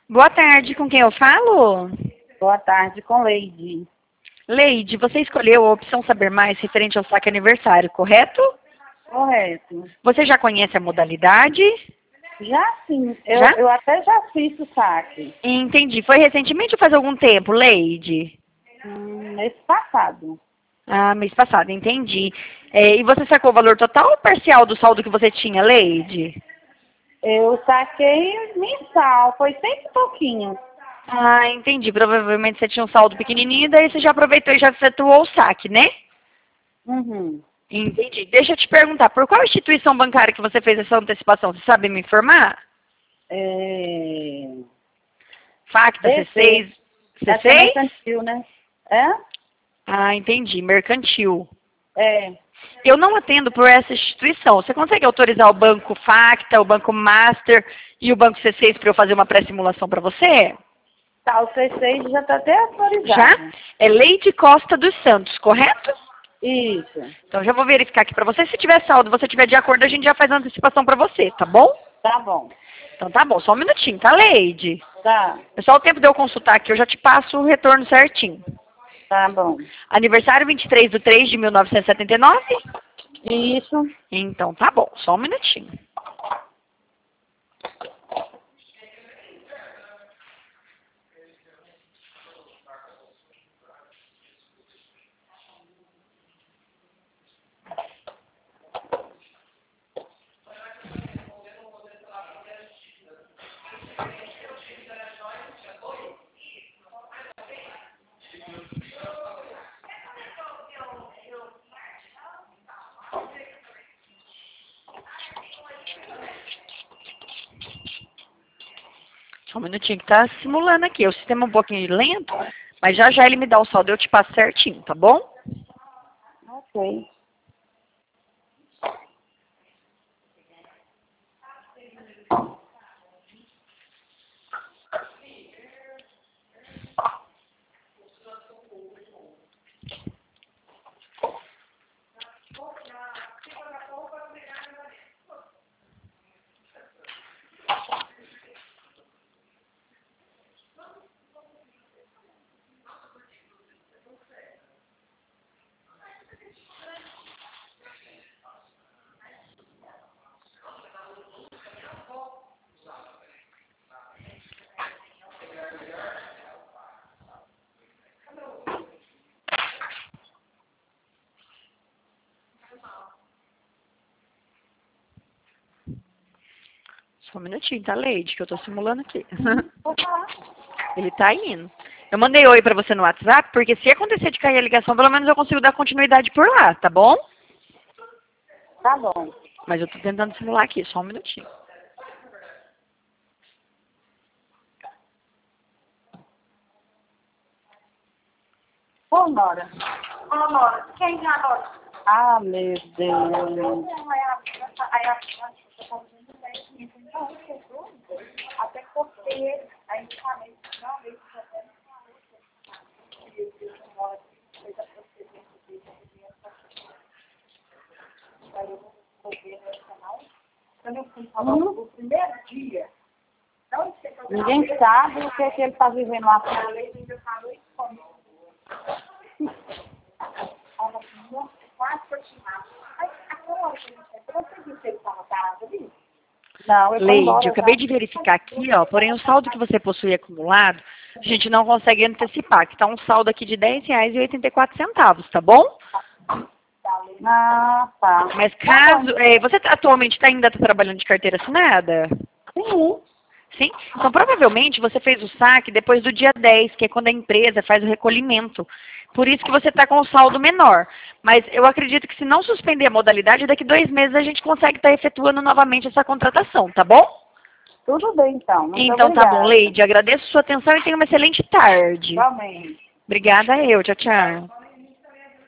Boa tarde, com quem eu falo? Boa tarde, com Leide. Leide, você escolheu a opção Saber Mais referente ao saque aniversário, correto? Correto. Você já conhece a modalidade? Já sim, Já? eu até já fiz o saque. Entendi. Foi recentemente ou faz algum tempo, Leide? Mês passado. Ah, mês passado, entendi. E você sacou o valor total ou parcial do saldo que você tinha, Leide? Eu saquei mensal, foi 100 e pouquinho. Ah, entendi. Provavelmente você tinha um saldo pequenininho, daí você já aproveitou e já efetuou o saque, né? Uhum. Entendi. Deixa eu te perguntar, por qual instituição bancária que você fez essa antecipação? Você sabe me informar? É... Facta, DC, C6? essa é C6? mercantil, né? É? Ah, entendi. Mercantil. É. Eu não atendo por essa instituição. Você consegue autorizar o Banco Facta, o Banco Master e o Banco C6 para eu fazer uma pré-simulação para você? Tá, o C6 já está até Já? autorizado. É Leide Costa dos Santos, correto? Isso. Então já vou verificar aqui para você. Se tiver saldo, você tiver de acordo, a gente já faz a antecipação para você, tá bom? Tá bom. Então tá bom, só um minutinho, tá, Leide? Tá. É só o tempo de eu consultar aqui, eu já te passo o retorno certinho. Tá bom. Aniversário 23/3/1979? Isso. Então tá bom, só um minutinho. Só um minutinho que tá simulando aqui. O sistema é um pouquinho lento, mas já já ele me dá o saldo e eu te passo certinho, tá bom? Ok. Só um minutinho, tá, Leide? Que eu tô simulando aqui. Vou falar. Ele tá indo. Eu mandei oi pra você no WhatsApp, porque se acontecer de cair a ligação, pelo menos eu consigo dar continuidade por lá, tá bom? Tá bom. Mas eu tô tentando simular aqui, só um minutinho. Ô, Nora. Ô, Nora. Quem é a Nora? Ah, meu Deus. Até cortei ele. Aí falei, não, ele quando eu fui falar no primeiro dia, ninguém sabe o que, é que ele está vivendo lá fora. Não, ele foi Leide, embora eu acabei já. de verificar aqui, ó, porém o saldo que você possui acumulado, a gente não consegue antecipar, que tá um saldo aqui de R$ 10,84, tá bom? Ah, tá. Mas Tá bom. caso, você atualmente ainda está trabalhando de carteira assinada? Sim. Sim? Então, provavelmente, você fez o saque depois do dia 10, que é quando a empresa faz o recolhimento. Por isso que você está com o saldo menor. Mas eu acredito que se não suspender a modalidade, daqui 2 meses a gente consegue estar efetuando novamente essa contratação, tá bom? Tudo bem, então. Muito Então tá bom, obrigada. Leide. Agradeço sua atenção e tenha uma excelente tarde. Igualmente. Obrigada eu. Tchau, tchau.